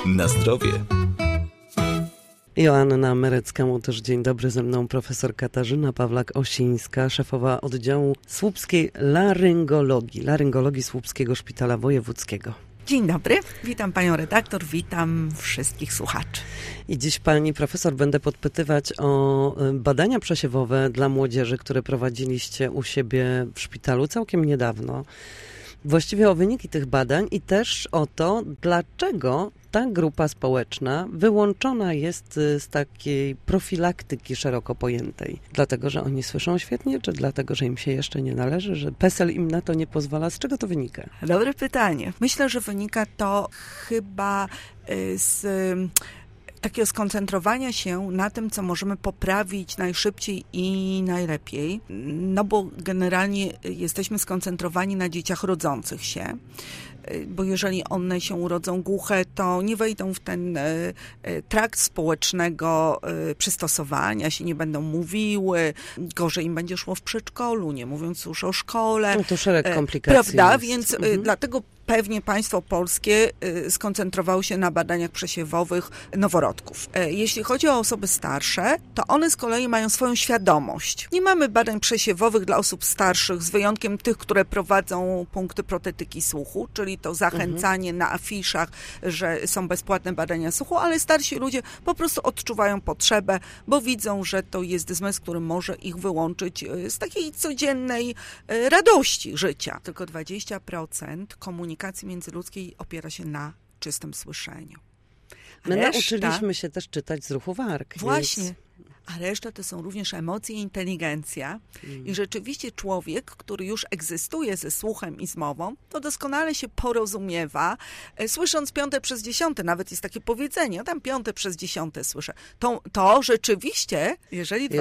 Na zdrowie. Joanna Merecka-Łotosz, dzień dobry, ze mną profesor Katarzyna Pawlak-Osińska, szefowa oddziału słupskiej laryngologii Słupskiego Szpitala Wojewódzkiego. Dzień dobry, witam panią redaktor, witam wszystkich słuchaczy. I dziś pani profesor będę podpytywać o badania przesiewowe dla młodzieży, które prowadziliście u siebie w szpitalu całkiem niedawno. Właściwie o wyniki tych badań i też o to, dlaczego ta grupa społeczna wyłączona jest z takiej profilaktyki szeroko pojętej. Dlatego, że oni słyszą świetnie, czy dlatego, że im się jeszcze nie należy, że PESEL im na to nie pozwala? Z czego to wynika? Dobre pytanie. Myślę, że wynika to chyba z takiego skoncentrowania się na tym, co możemy poprawić najszybciej i najlepiej. No bo generalnie jesteśmy skoncentrowani na dzieciach rodzących się, bo jeżeli one się urodzą głuche, to nie wejdą w ten trakt społecznego przystosowania, się nie będą mówiły, gorzej im będzie szło w przedszkolu, nie mówiąc już o szkole. No to szereg komplikacji. Prawda? Jest. Więc dlatego pewnie państwo polskie skoncentrowało się na badaniach przesiewowych noworodków. Jeśli chodzi o osoby starsze, to one z kolei mają swoją świadomość. Nie mamy badań przesiewowych dla osób starszych, z wyjątkiem tych, które prowadzą punkty protetyki słuchu, czyli to zachęcanie na afiszach, że są bezpłatne badania słuchu, ale starsi ludzie po prostu odczuwają potrzebę, bo widzą, że to jest zmysł, który może ich wyłączyć z takiej codziennej radości życia. Tylko 20% komunikacji międzyludzkiej opiera się na czystym słyszeniu. My nauczyliśmy się też czytać z ruchu warg. Właśnie. Więc... A reszta to są również emocje i inteligencja. I rzeczywiście człowiek, który już egzystuje ze słuchem i z mową, to doskonale się porozumiewa, słysząc 5 przez 10, nawet jest takie powiedzenie, tam 5 przez 10 słyszę. To rzeczywiście, jeżeli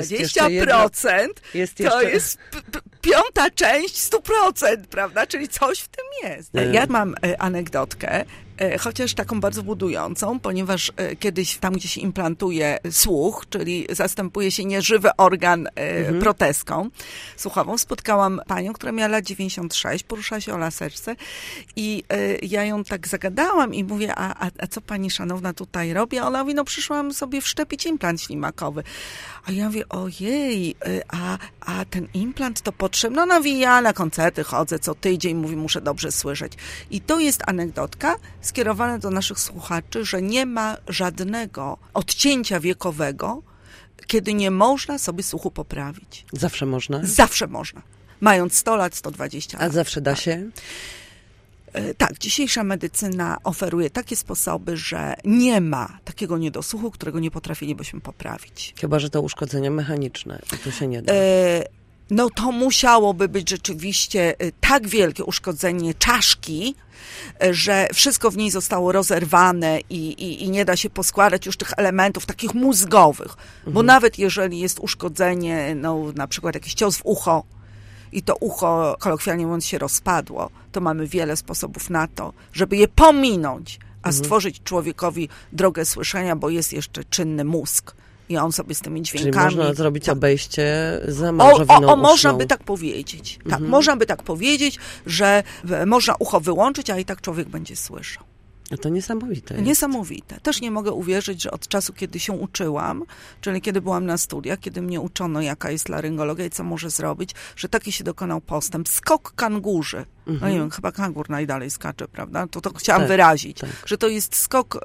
20%, to jest piąta część 100%, prawda? Czyli coś w tym jest. Ja mam anegdotkę, chociaż taką bardzo budującą, ponieważ kiedyś tam, gdzie się implantuje słuch, czyli zastępuje się nieżywy organ protezką słuchową, spotkałam panią, która miała lat 96, poruszała się o laserce i ja ją tak zagadałam i mówię, a co pani szanowna tutaj robi? A ona mówi, no przyszłam sobie wszczepić implant ślimakowy. A ja mówię, ojej, a ten implant to potrzebny? No ona mówi, ja na koncerty chodzę co tydzień, mówi, muszę dobrze słyszeć. I to jest anegdotka skierowana do naszych słuchaczy, że nie ma żadnego odcięcia wiekowego, kiedy nie można sobie słuchu poprawić. Zawsze można? Zawsze można. Mając 100 lat, 120 lat. A zawsze da się? Tak, dzisiejsza medycyna oferuje takie sposoby, że nie ma takiego niedosłuchu, którego nie potrafilibyśmy poprawić. Chyba że to uszkodzenia mechaniczne i to się nie da. No to musiałoby być rzeczywiście tak wielkie uszkodzenie czaszki, że wszystko w niej zostało rozerwane i nie da się poskładać już tych elementów takich mózgowych. Bo nawet jeżeli jest uszkodzenie, no na przykład jakiś cios w ucho, i to ucho, kolokwialnie mówiąc, się rozpadło, to mamy wiele sposobów na to, żeby je pominąć, a stworzyć człowiekowi drogę słyszenia, bo jest jeszcze czynny mózg. I on sobie z tymi dźwiękami... Czyli można zrobić obejście za małżowiną można by tak powiedzieć. Tak, można by tak powiedzieć, że można ucho wyłączyć, a i tak człowiek będzie słyszał. A to niesamowite jest. Niesamowite. Też nie mogę uwierzyć, że od czasu, kiedy się uczyłam, czyli kiedy byłam na studiach, kiedy mnie uczono, jaka jest laryngologia i co może zrobić, że taki się dokonał postęp. Skok kangurzy. No nie wiem, chyba kangur najdalej skacze, prawda? To chciałam wyrazić. Tak. Że to jest skok...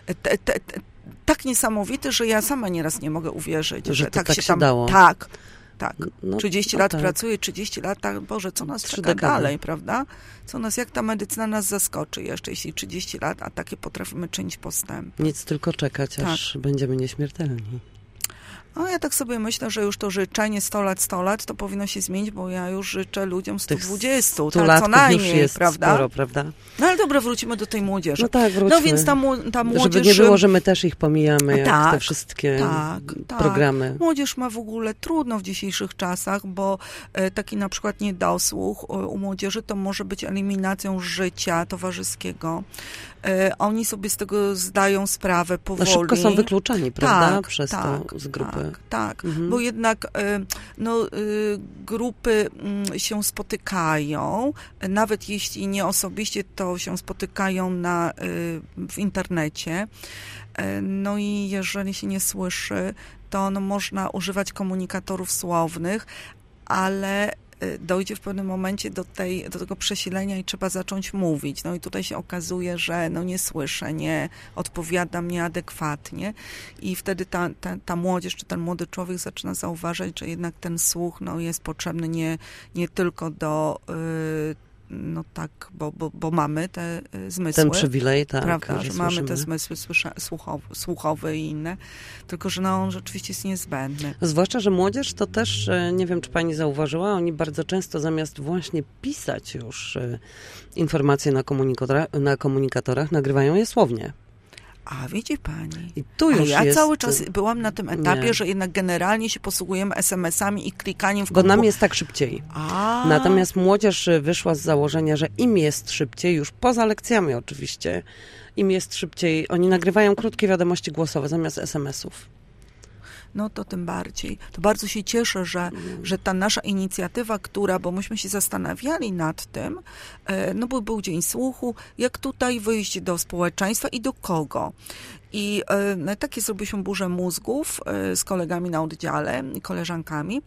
tak niesamowity, że ja sama nieraz nie mogę uwierzyć, że tak się tam dało. Tak. No, 30 lat pracuję, 30 lat, Boże, co nas czeka dalej, prawda? Co nas, jak ta medycyna nas zaskoczy jeszcze, jeśli 30 lat, a takie potrafimy czynić postępy. Nic, tylko czekać, aż będziemy nieśmiertelni. No ja tak sobie myślę, że już to życzenie 100 lat to powinno się zmienić, bo ja już życzę ludziom 120, tak, co najmniej, już jest prawda? Sporo, prawda? No ale dobra, wrócimy do tej młodzieży. No tak, wróćmy. No więc ta młodzież... Żeby nie było, że my też ich pomijamy, jak te wszystkie programy. Młodzież ma w ogóle trudno w dzisiejszych czasach, bo taki na przykład niedosłuch u młodzieży to może być eliminacją życia towarzyskiego. oni sobie z tego zdają sprawę powoli. No szybko są wykluczani, prawda? Tak, Przez to z grupy. Tak. Bo jednak grupy się spotykają, nawet jeśli nie osobiście, to się spotykają w internecie. No i jeżeli się nie słyszy, to można używać komunikatorów słownych, ale dojdzie w pewnym momencie do tego przesilenia i trzeba zacząć mówić. No i tutaj się okazuje, że nie słyszę, nie odpowiadam nieadekwatnie i wtedy ta młodzież czy ten młody człowiek zaczyna zauważać, że jednak ten słuch jest potrzebny nie tylko do bo mamy te zmysły. Ten przywilej, tak. Prawda, że mamy te zmysły słuchowe i inne, tylko że on rzeczywiście jest niezbędny. Zwłaszcza, że młodzież to też, nie wiem, czy pani zauważyła, oni bardzo często zamiast właśnie pisać już informacje na komunikatorach, nagrywają je słownie. A widzi pani. I tu już ja jest... cały czas byłam na tym etapie, że jednak generalnie się posługujemy SMS-ami i klikaniem w Bo nam jest tak szybciej. Natomiast młodzież wyszła z założenia, że im jest szybciej, już poza lekcjami oczywiście, im jest szybciej. Oni nagrywają krótkie wiadomości głosowe zamiast SMS-ów. No to tym bardziej. To bardzo się cieszę, że ta nasza inicjatywa, bo myśmy się zastanawiali nad tym, bo był Dzień Słuchu, jak tutaj wyjść do społeczeństwa i do kogo. I takie zrobiliśmy burzę mózgów z kolegami na oddziale i koleżankami.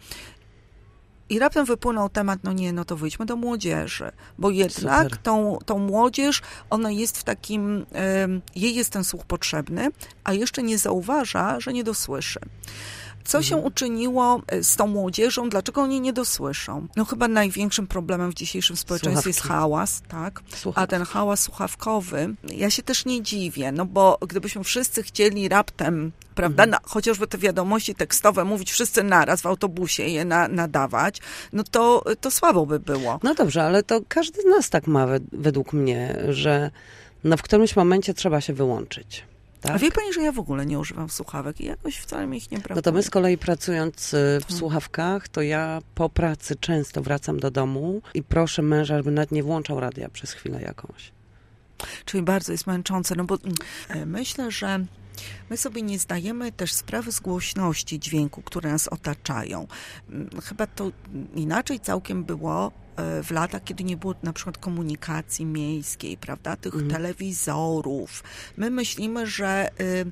I raptem wypłynął temat, to wyjdźmy do młodzieży, bo jednak tą młodzież, ona jest w takim, jej jest ten słuch potrzebny, a jeszcze nie zauważa, że nie dosłyszy. Co się uczyniło z tą młodzieżą? Dlaczego oni nie dosłyszą? Chyba największym problemem w dzisiejszym społeczeństwie jest hałas, tak? A ten hałas słuchawkowy, ja się też nie dziwię, bo gdybyśmy wszyscy chcieli raptem, prawda, chociażby te wiadomości tekstowe mówić wszyscy naraz w autobusie, je nadawać, to słabo by było. No dobrze, ale to każdy z nas tak ma według mnie, że w którymś momencie trzeba się wyłączyć. Tak? A wie pani, że ja w ogóle nie używam słuchawek i jakoś wcale mi ich nie brakuje. No to my z kolei pracując w słuchawkach, to ja po pracy często wracam do domu i proszę męża, żeby nawet nie włączał radia przez chwilę jakąś. Czyli bardzo jest męczące, bo myślę, że my sobie nie zdajemy też sprawy z głośności dźwięku, które nas otaczają. Chyba to inaczej całkiem było w latach, kiedy nie było na przykład komunikacji miejskiej, prawda, tych telewizorów. My myślimy, że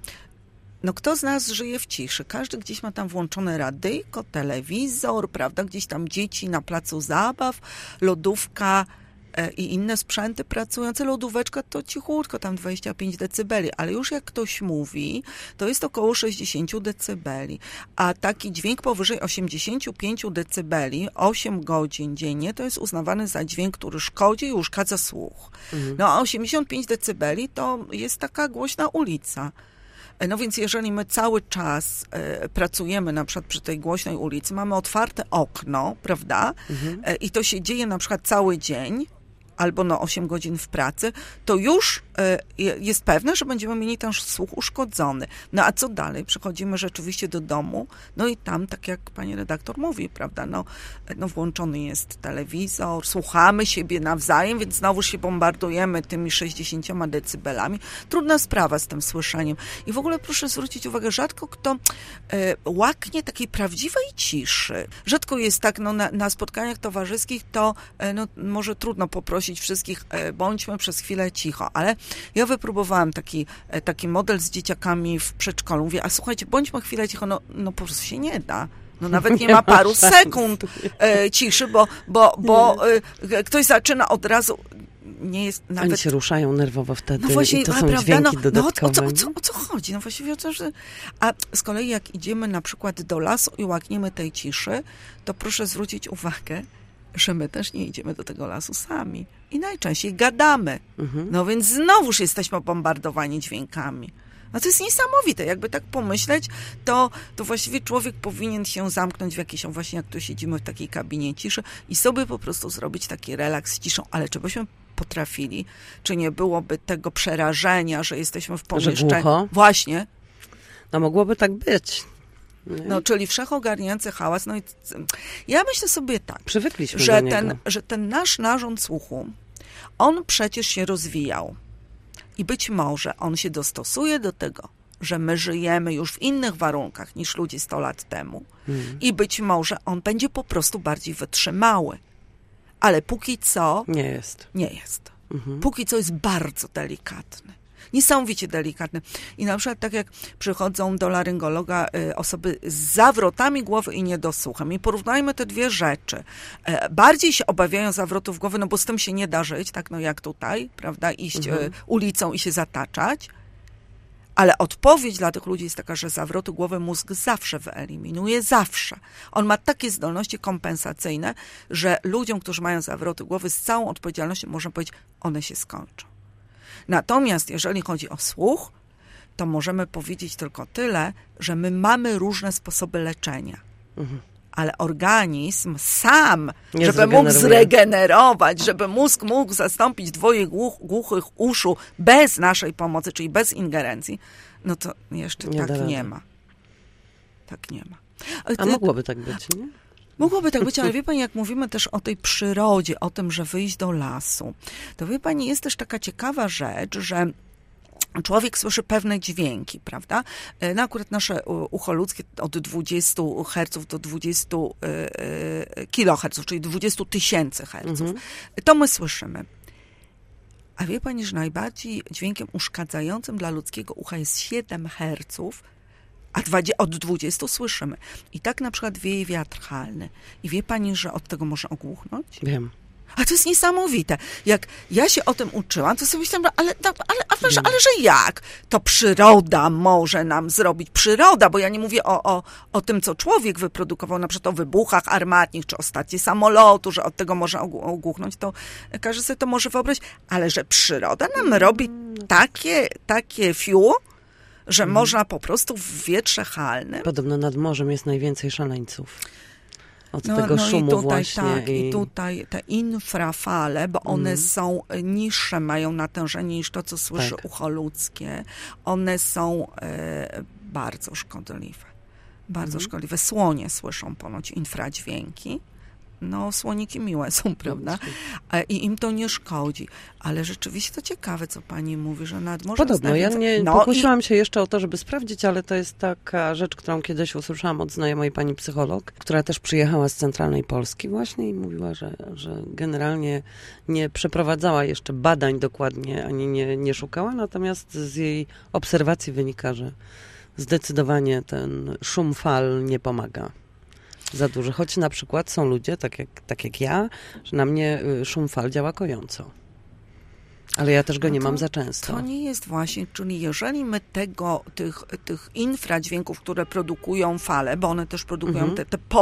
kto z nas żyje w ciszy? Każdy gdzieś ma tam włączone radyjko, telewizor, prawda, gdzieś tam dzieci na placu zabaw, lodówka i inne sprzęty pracujące. Lodóweczka to cichutko, tam 25 decybeli, ale już jak ktoś mówi, to jest około 60 decybeli, a taki dźwięk powyżej 85 decybeli, 8 godzin dziennie, to jest uznawany za dźwięk, który szkodzi i uszkadza słuch. A 85 decybeli to jest taka głośna ulica. No więc jeżeli my cały czas pracujemy na przykład przy tej głośnej ulicy, mamy otwarte okno, prawda, i to się dzieje na przykład cały dzień, albo 8 godzin w pracy, to już jest pewne, że będziemy mieli ten słuch uszkodzony. A co dalej? Przechodzimy rzeczywiście do domu, i tam, tak jak pani redaktor mówi, prawda, włączony jest telewizor, słuchamy siebie nawzajem, więc znowu się bombardujemy tymi 60 decybelami. Trudna sprawa z tym słyszeniem. I w ogóle proszę zwrócić uwagę, rzadko kto łaknie takiej prawdziwej ciszy. Rzadko jest tak, na spotkaniach towarzyskich to może trudno poprosić wszystkich, bądźmy przez chwilę cicho, ale ja wypróbowałam taki model z dzieciakami w przedszkolu. Mówię, a słuchajcie, bądźmy chwilę cicho, po prostu się nie da. Nawet nie ma paru sekund ciszy, bo ktoś zaczyna od razu, nie jest nawet... Oni się ruszają nerwowo wtedy właśnie, i to są dźwięki dodatkowe. O co chodzi? Właściwie o to, że... A z kolei jak idziemy na przykład do lasu i łakniemy tej ciszy, to proszę zwrócić uwagę, że my też nie idziemy do tego lasu sami. I najczęściej gadamy. Więc znowuż jesteśmy bombardowani dźwiękami. To jest niesamowite. Jakby tak pomyśleć, to właściwie człowiek powinien się zamknąć w jakiejś, właśnie jak tu siedzimy w takiej kabinie ciszy i sobie po prostu zrobić taki relaks z ciszą. Ale czy byśmy potrafili? Czy nie byłoby tego przerażenia, że jesteśmy w pomieszczeniu? Że głucho? Właśnie. Mogłoby tak być. Czyli wszechogarniający hałas. I ja myślę sobie tak, przywykliśmy że ten nasz narząd słuchu, on przecież się rozwijał. I być może on się dostosuje do tego, że my żyjemy już w innych warunkach niż ludzie 100 lat temu. I być może on będzie po prostu bardziej wytrzymały. Ale póki co... Nie jest. Póki co jest bardzo delikatny. Niesamowicie delikatny. I na przykład tak jak przychodzą do laryngologa osoby z zawrotami głowy i niedosłuchem i porównajmy te dwie rzeczy. Bardziej się obawiają zawrotów głowy, no bo z tym się nie da żyć, tak no jak tutaj, prawda, iść ulicą i się zataczać. Ale odpowiedź dla tych ludzi jest taka, że zawroty głowy mózg zawsze wyeliminuje, zawsze. On ma takie zdolności kompensacyjne, że ludziom, którzy mają zawroty głowy, z całą odpowiedzialnością można powiedzieć, one się skończą. Natomiast jeżeli chodzi o słuch, to możemy powiedzieć tylko tyle, że my mamy różne sposoby leczenia. Ale organizm sam, żeby mógł zregenerować, żeby mózg mógł zastąpić dwoje głuchych uszu bez naszej pomocy, czyli bez ingerencji, no to jeszcze tak nie ma. Tak nie ma. A mogłoby tak być, nie? Mogłoby tak być, ale wie pani, jak mówimy też o tej przyrodzie, o tym, że wyjść do lasu, to wie pani, jest też taka ciekawa rzecz, że człowiek słyszy pewne dźwięki, prawda? No akurat nasze ucho ludzkie od 20 Hz do 20 kHz, czyli 20 000 Hz. To my słyszymy. A wie pani, że najbardziej dźwiękiem uszkadzającym dla ludzkiego ucha jest 7 Hz, a od 20 słyszymy. I tak na przykład wieje wiatr halny. I wie pani, że od tego można ogłuchnąć? Wiem. A to jest niesamowite. Jak ja się o tym uczyłam, to sobie myślałam, ale że jak? To przyroda może nam zrobić. Przyroda, bo ja nie mówię o tym, co człowiek wyprodukował, na przykład o wybuchach armatnich, czy o starcie samolotu, że od tego można ogłuchnąć, to każdy sobie to może wyobrazić. Ale że przyroda nam robi takie fiu, że można po prostu w wietrze halnym. Podobno nad morzem jest najwięcej szaleńców. Od tego szumu i tutaj, właśnie. Tak, i tutaj te infrafale, bo one są niższe, mają natężenie niż to, co słyszy ucho ludzkie. One są bardzo szkodliwe. Bardzo szkodliwe. Słonie słyszą ponoć infradźwięki. No, słoniki miłe są, prawda? I im to nie szkodzi. Ale rzeczywiście to ciekawe, co pani mówi, że nad morzem... Podobno. Ja nie pokusiłam się jeszcze o to, żeby sprawdzić, ale to jest taka rzecz, którą kiedyś usłyszałam od znajomej pani psycholog, która też przyjechała z centralnej Polski właśnie i mówiła, że generalnie nie przeprowadzała jeszcze badań dokładnie, ani nie szukała, natomiast z jej obserwacji wynika, że zdecydowanie ten szum fal nie pomaga za duży. Choć na przykład są ludzie, tak jak ja, że na mnie szum fal działa kojąco. Ale ja też go nie mam za często. To nie jest właśnie, czyli jeżeli my tych infradźwięków, które produkują fale, bo one też produkują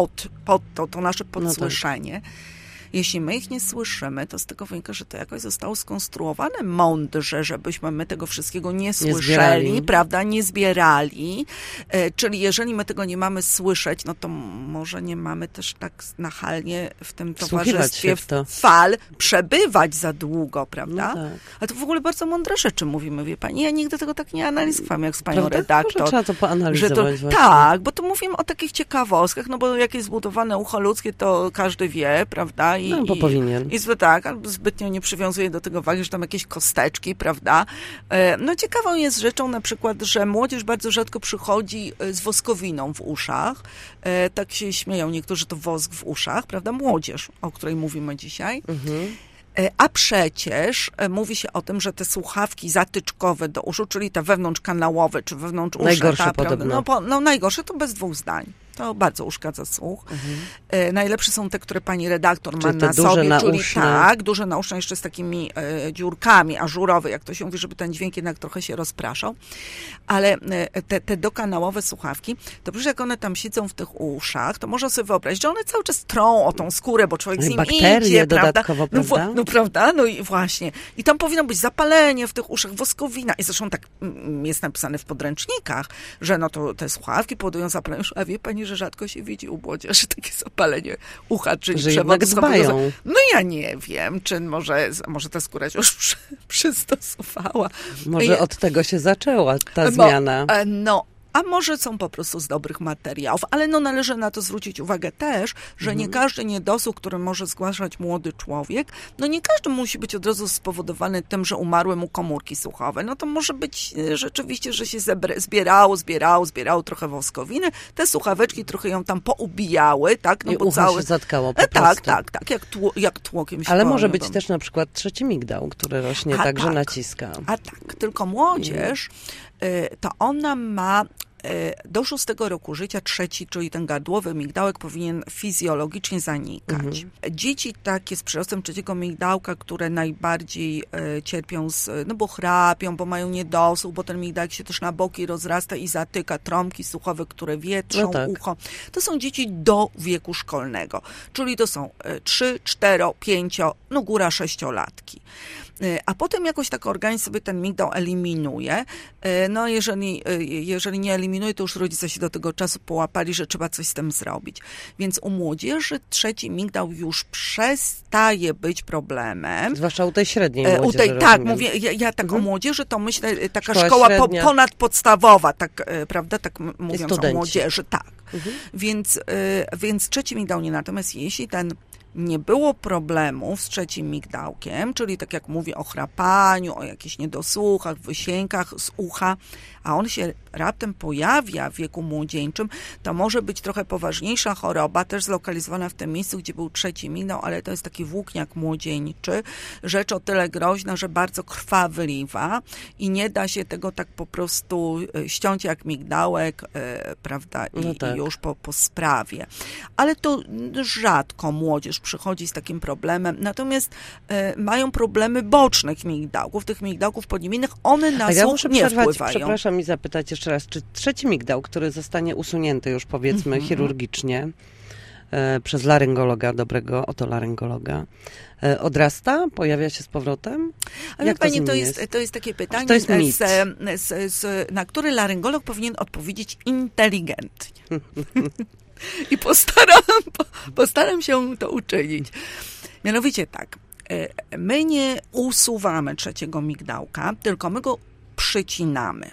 to nasze podsłyszenie, no tak. Jeśli my ich nie słyszymy, to z tego wynika, że to jakoś zostało skonstruowane mądrze, żebyśmy my tego wszystkiego nie słyszeli, prawda, nie zbierali. Czyli jeżeli my tego nie mamy słyszeć, no to może nie mamy też tak nachalnie w tym towarzystwie fal przebywać za długo, prawda? No tak. Ale to w ogóle bardzo mądre rzeczy mówimy, wie pani. Ja nigdy tego tak nie analizowałam, jak z panią redaktor. Może trzeba to poanalizować właśnie. Tak, bo tu mówimy o takich ciekawostkach, no bo jak jest zbudowane ucho ludzkie, to każdy wie, prawda? Bo powinien. Tak, albo zbytnio nie przywiązuje do tego wagi, że tam jakieś kosteczki, prawda? No ciekawą jest rzeczą na przykład, że młodzież bardzo rzadko przychodzi z woskowiną w uszach. Tak się śmieją niektórzy, to wosk w uszach, prawda? Młodzież, o której mówimy dzisiaj. A przecież mówi się o tym, że te słuchawki zatyczkowe do uszu, czyli te wewnątrzkanałowe, czy wewnątrz najgorsze podobno. No najgorsze to bez dwóch zdań. To bardzo uszkadza słuch. Najlepsze są te, które pani redaktor ma na sobie, czyli tak, duże nauszne, jeszcze z takimi dziurkami, ażurowe, jak to się mówi, żeby ten dźwięk jednak trochę się rozpraszał. Ale te dokanałowe słuchawki, to przecież jak one tam siedzą w tych uszach, to można sobie wyobrazić, że one cały czas trą o tą skórę, bo człowiek z nim idzie, dodatkowo, prawda? No prawda? No i właśnie. I tam powinno być zapalenie w tych uszach, woskowina. I zresztą tak jest napisane w podręcznikach, że no to te słuchawki powodują zapalenie. A wie pani, że rzadko się widzi u młodzieży takie zapalenie ucha, czyli przewód dbają. No ja nie wiem, czy może ta skóra się już przystosowała. Może od tego się zaczęła ta zmiana. a może są po prostu z dobrych materiałów, ale no należy na to zwrócić uwagę też, że nie każdy niedosług, który może zgłaszać młody człowiek, no nie każdy musi być od razu spowodowany tym, że umarły mu komórki słuchowe. No to może być rzeczywiście, że się zbierało trochę woskowiny, te słuchaweczki trochę ją tam poubijały, tak? No i bo ucho się zatkało po tak, prostu. tak, jak tłokiem się Ale wolno, może być też na przykład trzeci migdał, który rośnie, także naciska. A tak, tylko młodzież, to ona ma do 6 roku życia trzeci, czyli ten gardłowy migdałek powinien fizjologicznie zanikać. Dzieci takie z przyrostem trzeciego migdałka, które najbardziej cierpią, no bo chrapią, bo mają niedosłuch, bo ten migdałek się też na boki rozrasta i zatyka trąbki słuchowe, które wietrzą ucho. To są dzieci do wieku szkolnego, czyli to są 3, 4, 5, no góra 6-latki. A potem jakoś tak organizm sobie ten migdał eliminuje. No jeżeli nie eliminuje, to już rodzice się do tego czasu połapali, że trzeba coś z tym zrobić. Więc u młodzieży trzeci migdał już przestaje być problemem. Zwłaszcza u tej średniej młodzieży. Tak, mówię, ja tak o młodzieży to myślę, taka szkoła ponadpodstawowa, tak, prawda, tak mówiąc o młodzieży, tak. Więc trzeci migdał nie. Natomiast jeśli nie było problemów z trzecim migdałkiem, czyli tak jak mówię o chrapaniu, o jakichś niedosłuchach, wysiękach z ucha, a on się raptem pojawia w wieku młodzieńczym, to może być trochę poważniejsza choroba, też zlokalizowana w tym miejscu, gdzie był trzeci migdał, ale to jest taki włókniak młodzieńczy, rzecz o tyle groźna, że bardzo krwawyliwa i nie da się tego tak po prostu ściąć jak migdałek, prawda, i już po sprawie. Ale to rzadko młodzież przychodzi z takim problemem, natomiast mają problemy bocznych migdałków, tych migdałków podniebiennych, one na słuch nie wpływają. Przepraszam i zapytać jeszcze raz, czy trzeci migdał, który zostanie usunięty już powiedzmy chirurgicznie przez laryngologa, dobrego otolaryngologa, odrasta? Pojawia się z powrotem? Ale pani, to jest takie pytanie, na które laryngolog powinien odpowiedzieć inteligentnie. I postaram się to uczynić. Mianowicie tak, my nie usuwamy trzeciego migdałka, tylko my go przycinamy.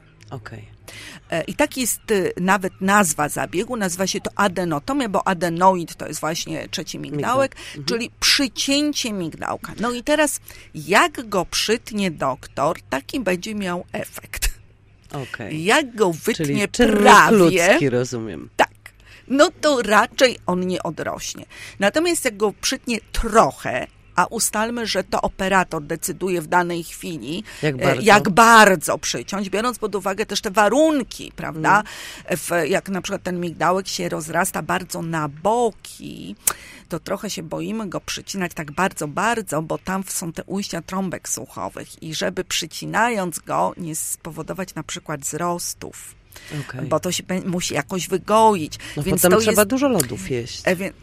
I tak jest nawet nazwa zabiegu, nazywa się to adenotomia, bo adenoid to jest właśnie trzeci migdałek, czyli przycięcie migdałka. No i teraz jak go przytnie doktor, taki będzie miał efekt. Jak go wytnie prawie... ludzki, rozumiem. Tak. No to raczej on nie odrośnie. Natomiast jak go przytnie trochę, a ustalmy, że to operator decyduje w danej chwili, jak bardzo przyciąć, biorąc pod uwagę też te warunki, prawda? Jak na przykład ten migdałek się rozrasta bardzo na boki, to trochę się boimy go przycinać tak bardzo, bo tam są te ujścia trąbek słuchowych i żeby przycinając go nie spowodować na przykład wzrostów. Bo to się musi jakoś wygoić. No więc potem trzeba dużo lodów jeść.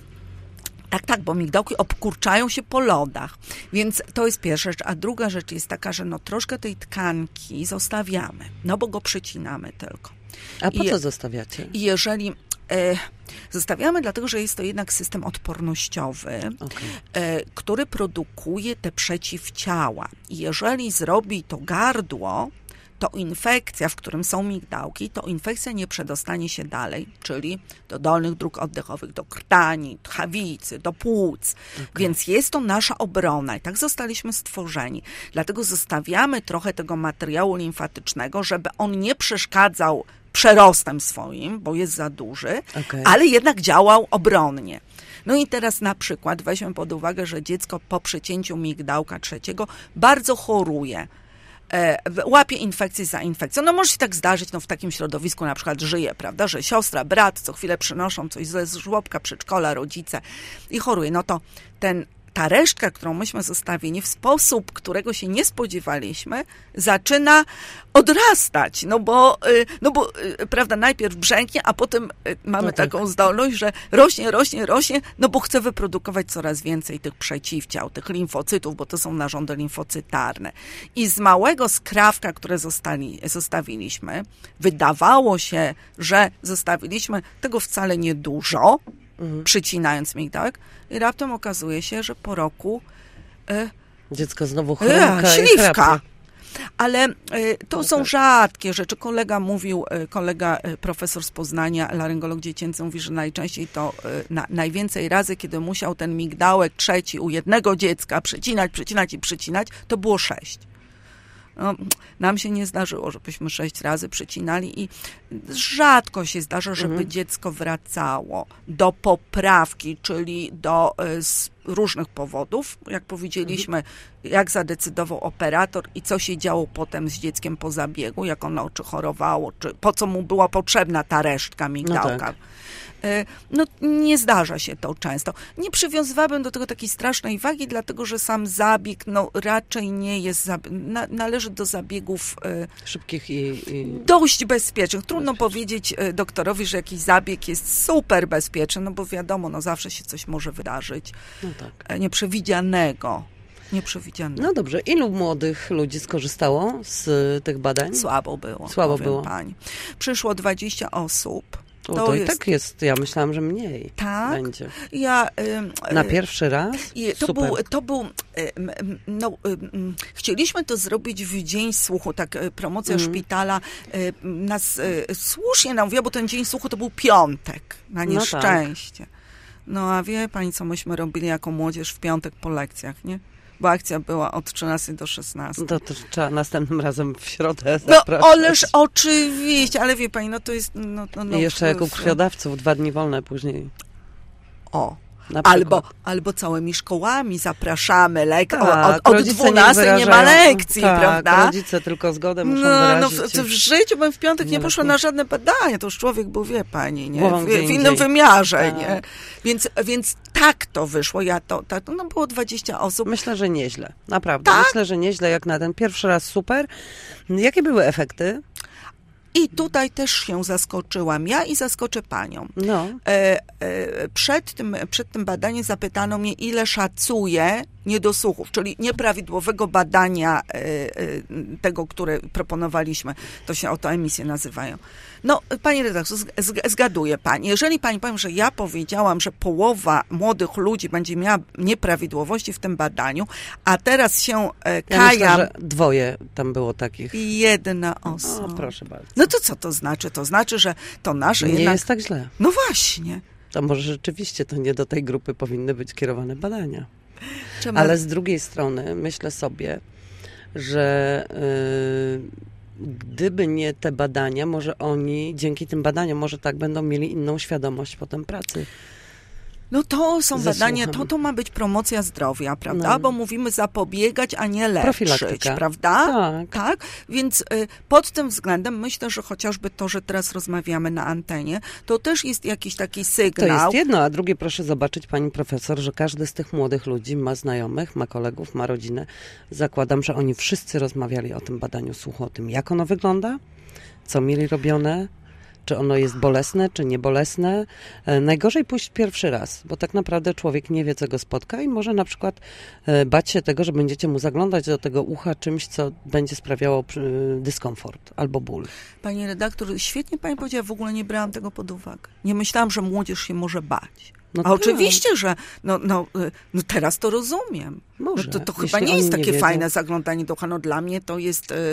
Tak, bo migdałki obkurczają się po lodach. Więc to jest pierwsza rzecz. A druga rzecz jest taka, że troszkę tej tkanki zostawiamy, bo go przycinamy tylko. A po co zostawiacie? I jeżeli... Zostawiamy dlatego, że jest to jednak system odpornościowy, który produkuje te przeciwciała. I jeżeli zrobi to gardło, to infekcja, w którym są migdałki, to infekcja nie przedostanie się dalej, czyli do dolnych dróg oddechowych, do krtani, tchawicy, do płuc. Więc jest to nasza obrona i tak zostaliśmy stworzeni. Dlatego zostawiamy trochę tego materiału limfatycznego, żeby on nie przeszkadzał przerostem swoim, bo jest za duży, ale jednak działał obronnie. No i teraz na przykład weźmy pod uwagę, że dziecko po przycięciu migdałka trzeciego bardzo choruje. Łapie infekcję za infekcją. No może się tak zdarzyć, w takim środowisku na przykład żyje, prawda, że siostra, brat co chwilę przynoszą coś ze żłobka, przedszkola, rodzice i choruje. No to ta resztka, którą myśmy zostawili w sposób, którego się nie spodziewaliśmy, zaczyna odrastać. No bo prawda, najpierw brzęknie, a potem mamy taką zdolność, że rośnie, bo chce wyprodukować coraz więcej tych przeciwciał, tych limfocytów, bo to są narządy limfocytarne. I z małego skrawka, które zostawiliśmy, wydawało się, że zostawiliśmy tego wcale niedużo, przycinając migdałek, i raptem okazuje się, że po roku dziecko znowu chrumka śliwka. Ale to No są tak. rzadkie rzeczy. Kolega profesor z Poznania, laryngolog dziecięcy, mówi, że najczęściej to najwięcej razy, kiedy musiał ten migdałek trzeci u jednego dziecka przycinać, to było 6. No, nam się nie zdarzyło, żebyśmy 6 razy przycinali i rzadko się zdarza, żeby dziecko wracało do poprawki, czyli z różnych powodów, jak powiedzieliśmy, jak zadecydował operator i co się działo potem z dzieckiem po zabiegu, jak ono czy chorowało, czy po co mu była potrzebna ta resztka migdałka. No tak. No, nie zdarza się to często. Nie przywiązywałabym do tego takiej strasznej wagi, dlatego że sam zabieg raczej nie jest, należy do zabiegów Szybkich i dość bezpiecznych. Trudno powiedzieć doktorowi, że jakiś zabieg jest super bezpieczny, no bo wiadomo, zawsze się coś może wydarzyć no tak. nieprzewidzianego. No dobrze, ilu młodych ludzi skorzystało z tych badań? Słabo było. Słabo powiem było. Pani. Przyszło 20 osób. To i tak jest, ja myślałam, że mniej tak? będzie. Na pierwszy raz? Chcieliśmy to zrobić w Dzień Słuchu, tak promocja szpitala nas słusznie namówiła, bo ten Dzień Słuchu to był piątek, na nieszczęście. No a wie pani, co myśmy robili jako młodzież w piątek po lekcjach, nie? Bo akcja była od 13 do 16. To trzeba następnym razem w środę zapraszać. No ależ oczywiście, ale wie pani, to jest... I jeszcze jako krwiodawców 2 dni wolne później. Albo całymi szkołami zapraszamy od 12 nie ma lekcji, prawda? Rodzice tylko zgodę muszą wyrazić. W życiu bym w piątek nie poszła na żadne badania, to już człowiek był, wie pani, nie? W innym indziej. wymiarze, nie? Więc tak to wyszło, było 20 osób. Myślę, że nieźle, naprawdę. Tak? Myślę, że nieźle, jak na ten pierwszy raz super. Jakie były efekty? I tutaj też się zaskoczyłam ja i zaskoczę panią. No. Przed tym badaniem zapytano mnie, ile szacuje niedosłuchów, czyli nieprawidłowego badania tego, które proponowaliśmy. To się oto emisje nazywają. No, pani redaktor, zgaduje pani. Jeżeli pani powiem, że ja powiedziałam, że połowa młodych ludzi będzie miała nieprawidłowości w tym badaniu, a teraz się kajam... Myślę, że 2 tam było takich. 1 osoba. O, proszę bardzo. No to co to znaczy? To znaczy, że to nasze nie jednak... jest tak źle. No właśnie. To może rzeczywiście to nie do tej grupy powinny być kierowane badania. Ale z drugiej strony myślę sobie, że gdyby nie te badania, może oni dzięki tym badaniom może tak będą mieli inną świadomość potem pracy. No to są badania, to ma być promocja zdrowia, prawda? No. Bo mówimy zapobiegać, a nie leczyć, profilaktyka, prawda? Tak. Więc pod tym względem myślę, że chociażby to, że teraz rozmawiamy na antenie, to też jest jakiś taki sygnał. To jest jedno, a drugie proszę zobaczyć, pani profesor, że każdy z tych młodych ludzi ma znajomych, ma kolegów, ma rodzinę. Zakładam, że oni wszyscy rozmawiali o tym badaniu słuchu, o tym, jak ono wygląda, co mieli robione, czy ono jest bolesne, czy niebolesne. Najgorzej pójść pierwszy raz, bo tak naprawdę człowiek nie wie, co go spotka i może na przykład bać się tego, że będziecie mu zaglądać do tego ucha czymś, co będzie sprawiało dyskomfort albo ból. Pani redaktor, świetnie pani powiedziała, w ogóle nie brałam tego pod uwagę. Nie myślałam, że młodzież się może bać. No a tak. oczywiście, że no teraz to rozumiem. Może, to chyba nie jest takie fajne zaglądanie do ucha. No dla mnie to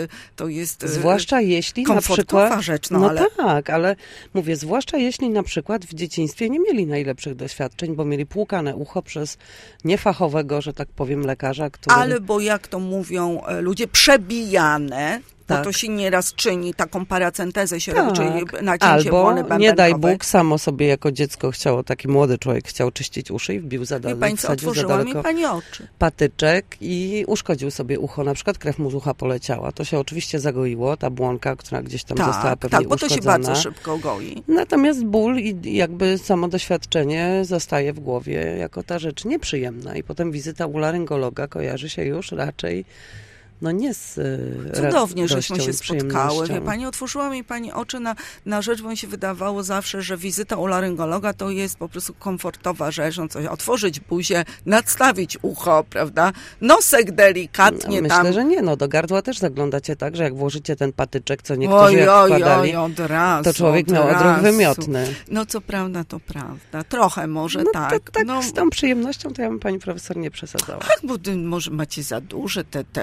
jest zwłaszcza jeśli komfortowa na przykład, rzecz. Tak, ale mówię, zwłaszcza jeśli na przykład w dzieciństwie nie mieli najlepszych doświadczeń, bo mieli płukane ucho przez niefachowego, że tak powiem, lekarza, który... Albo jak to mówią ludzie, przebijane, bo to się nieraz czyni, taką paracentezę się robi, czyli nacięcie błony bębenkowej. Nie daj Bóg, samo sobie jako dziecko taki młody człowiek chciał czyścić uszy i wbił za daleko, wsadził za daleko mi pani oczy. Patyczek i uszkodził sobie ucho. Na przykład krew mu z ucha poleciała. To się oczywiście zagoiło, ta błonka, która gdzieś tam została pewnie uszkodzona. Tak, bo to się bardzo szybko goi. Natomiast ból i jakby samo doświadczenie zostaje w głowie jako ta rzecz nieprzyjemna. I potem wizyta u laryngologa kojarzy się już raczej nie z cudownie, żeśmy się spotkały. Wie pani, otworzyła mi pani oczy na rzecz, bo mi się wydawało zawsze, że wizyta u laryngologa to jest po prostu komfortowa rzecz, coś otworzyć buzię, nadstawić ucho, prawda? Nosek delikatnie Myślę, tam. Myślę, że nie. Do gardła też zaglądacie tak, że jak włożycie ten patyczek, co niektórzy jak wkładali, od razu, to człowiek miał odruch wymiotny. No co prawda, to prawda. Trochę może tak. Z tą przyjemnością to ja bym pani profesor nie przesadzała. Tak, bo może macie za duże te oczekiwania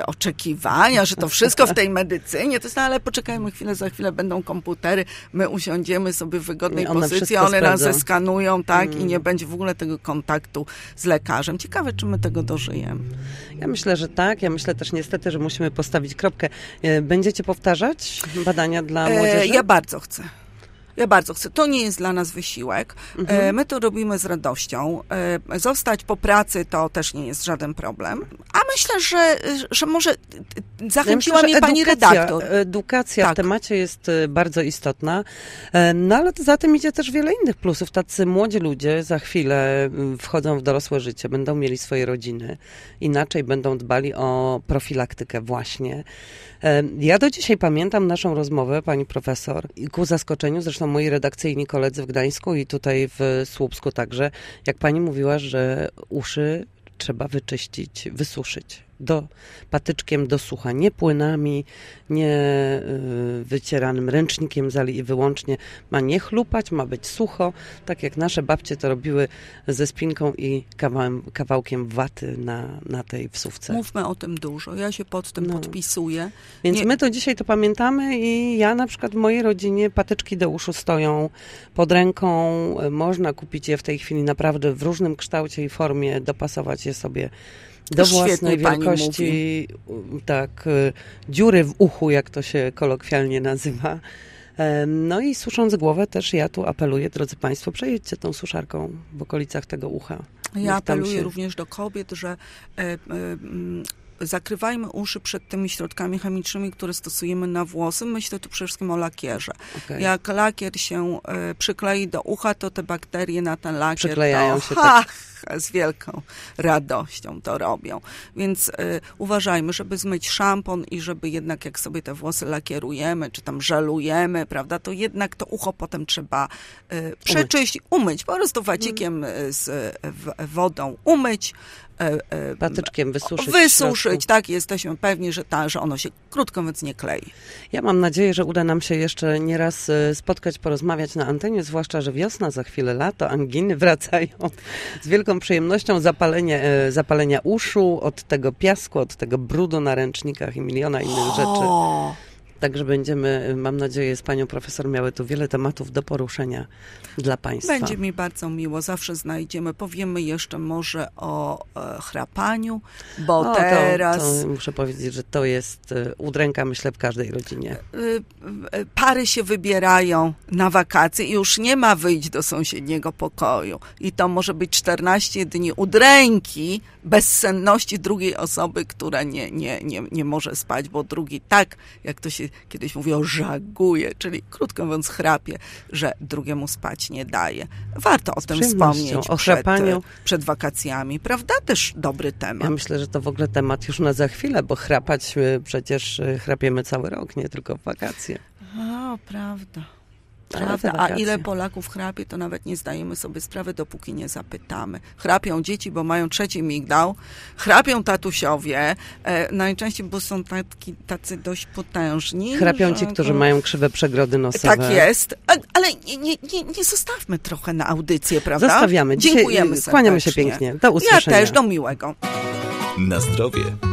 wysłuchiwania, że to wszystko w tej medycynie, to jest, no, ale poczekajmy chwilę, za chwilę będą komputery, my usiądziemy sobie w wygodnej pozycji, one nas zeskanują, tak, i nie będzie w ogóle tego kontaktu z lekarzem. Ciekawe, czy my tego dożyjemy. Ja myślę, że tak. Ja myślę też niestety, że musimy postawić kropkę. Będziecie powtarzać badania dla młodzieży? Ja bardzo chcę. Ja bardzo chcę. To nie jest dla nas wysiłek. My to robimy z radością. Zostać po pracy to też nie jest żaden problem. A myślę, że może zachęciła mnie pani redaktor. Edukacja w temacie jest bardzo istotna, no ale za tym idzie też wiele innych plusów. Tacy młodzi ludzie za chwilę wchodzą w dorosłe życie, będą mieli swoje rodziny, inaczej będą dbali o profilaktykę właśnie. Ja do dzisiaj pamiętam naszą rozmowę, pani profesor, i ku zaskoczeniu, zresztą moi redakcyjni koledzy w Gdańsku i tutaj w Słupsku także, jak pani mówiła, że uszy trzeba wyczyścić, wysuszyć. Patyczkiem do sucha, nie płynami, nie wycieranym ręcznikiem wyłącznie. Ma nie chlupać, ma być sucho, tak jak nasze babcie to robiły ze spinką i kawałkiem waty na tej wsówce. Mówmy o tym dużo, ja się pod tym podpisuję. Więc my to dzisiaj to pamiętamy i ja na przykład w mojej rodzinie patyczki do uszu stoją pod ręką, można kupić je w tej chwili naprawdę w różnym kształcie i formie, dopasować je sobie do własnej wielkości, tak, dziury w uchu, jak to się kolokwialnie nazywa. No i susząc głowę też ja tu apeluję, drodzy państwo, przejedźcie tą suszarką w okolicach tego ucha. Ja apeluję również do kobiet, że zakrywajmy uszy przed tymi środkami chemicznymi, które stosujemy na włosy. Myślę tu przede wszystkim o lakierze. Okay. Jak lakier się przyklei do ucha, to te bakterie na ten lakier przyklejają się tak. Z wielką radością to robią. Więc uważajmy, żeby zmyć szampon i żeby jednak jak sobie te włosy lakierujemy, czy tam żelujemy, prawda, to jednak to ucho potem trzeba przeczyścić, umyć, po prostu wacikiem z wodą umyć, patyczkiem wysuszyć, tak, jesteśmy pewni, że ono się, krótko mówiąc, nie klei. Ja mam nadzieję, że uda nam się jeszcze nieraz spotkać, porozmawiać na antenie, zwłaszcza, że wiosna, za chwilę lato, anginy wracają. Z wielką przyjemnością zapalenia uszu, od tego piasku, od tego brudu na ręcznikach i miliona innych rzeczy. Także będziemy, mam nadzieję, z panią profesor miały tu wiele tematów do poruszenia dla państwa. Będzie mi bardzo miło, zawsze znajdziemy. Powiemy jeszcze może o chrapaniu, bo teraz... To muszę powiedzieć, że to jest udręka, myślę, w każdej rodzinie. Pary się wybierają na wakacje i już nie ma wyjść do sąsiedniego pokoju. I to może być 14 dni udręki, bezsenności drugiej osoby, która nie może spać, bo drugi tak, jak to się kiedyś mówiło, żaguje, czyli krótko mówiąc chrapie, że drugiemu spać nie daje. Warto o tym wspomnieć przed wakacjami, prawda? Też dobry temat. Ja myślę, że to w ogóle temat już na za chwilę, bo chrapać przecież chrapiemy cały rok, nie tylko w wakacje. O, prawda. Prawda, a ile Polaków chrapie, to nawet nie zdajemy sobie sprawy, dopóki nie zapytamy. Chrapią dzieci, bo mają trzeci migdał, chrapią tatusiowie, najczęściej, bo są tacy dość potężni. Chrapią ci, którzy mają krzywe przegrody nosowe. Tak jest, ale nie zostawmy trochę na audycję, prawda? Zostawiamy. Dziękujemy serdecznie. Kłaniamy się pięknie. Do usłyszenia. Ja też, do miłego. Na zdrowie.